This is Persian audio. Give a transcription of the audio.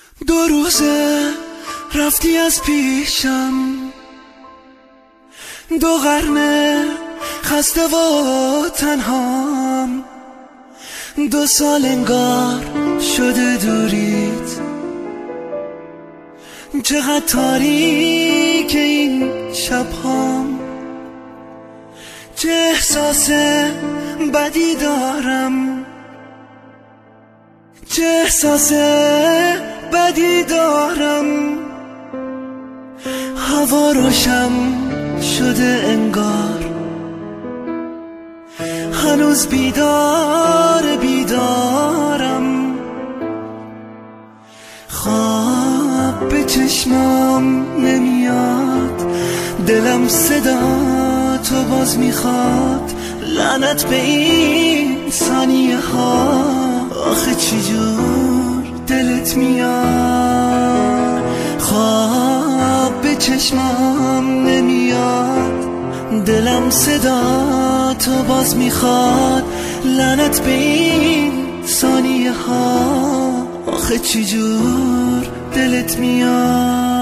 2 روزه رفتی از پیشم، 2 قرنه خسته و تنهام، 2 سال انگار شده دوریت. چقدر تاریک این شبهام، چه احساس بدی دارم، چه احساس بدی دارم. هوا روشن شده انگار، هنوز بیدارم. خواب به چشمام نمیاد، دلم صدا تو باز میخواد. لعنت به این ثانیه ها، آخه چی جور دلت میاد. خواب به چشمام نمیاد، دلم صدا تو باز میخواد. لعنت به این ثانیه ها، آخه چی جور دلت میاد.